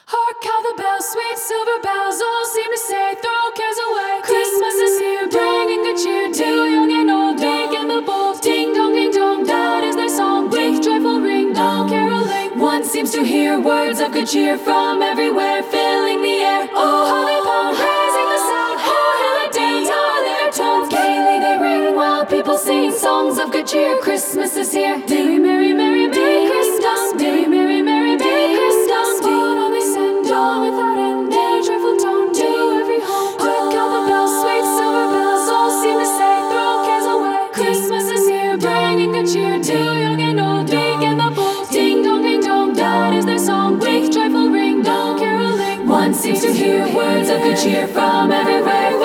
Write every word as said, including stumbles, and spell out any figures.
Hark how the bells, sweet silver bells, all seem to say, throw cares away. Christmas is here, bringing good cheer to young and old, meek and the bold. Ding dong, ding dong, that is their song. With joyful ring, dong caroling. One seems to hear words of good cheer from everywhere, filling the air. Oh, holly pond, raising the sound. Oh, hill and dance, are their tones. Gaily they ring while people sing songs of good cheer. Christmas is here. Merry, merry, merry, merry Christmas. Merry, merry, merry, merry Christmas. What all they send on without end, their joyful tone to every home. Hark how the bells, sweet silver bells, all seem to say, throw cares away. Christmas is here, bringing good cheer to young and old, meek and the bold. Ding dong, ding dong, that is their song. With joyful ring, dong caroling. One seems to hear words of good cheer from everywhere.